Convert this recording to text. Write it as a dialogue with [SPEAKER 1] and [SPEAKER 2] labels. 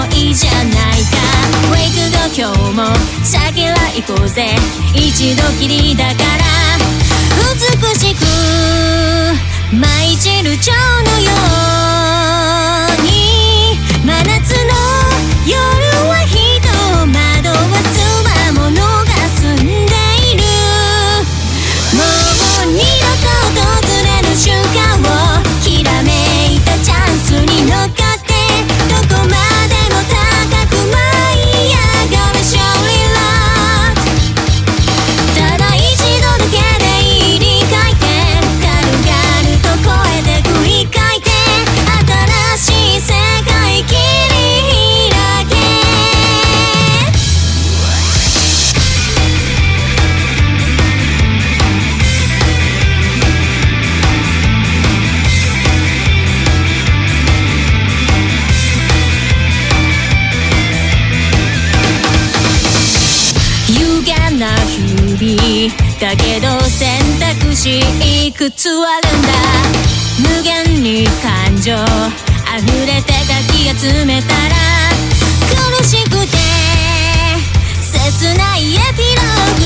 [SPEAKER 1] いじゃないか。ウェイクド今日もシャキラ行こうぜ、一度きりだから美しく舞い散る蝶のように、真夏の夜は人を惑わす魔物が住んでいる。もう二度と訪れぬ瞬間をきらめいたチャンスに乗っかって、どこまでも高く舞い上がれ勝利ラー。ただ一度だけでいい理解点、軽々と超えて繰り返って、新しい世界切り開け。有限な日々だけど選択肢いくつあるんだ。無限に感情溢れてかき集めたら、苦しくて切ないエピローグ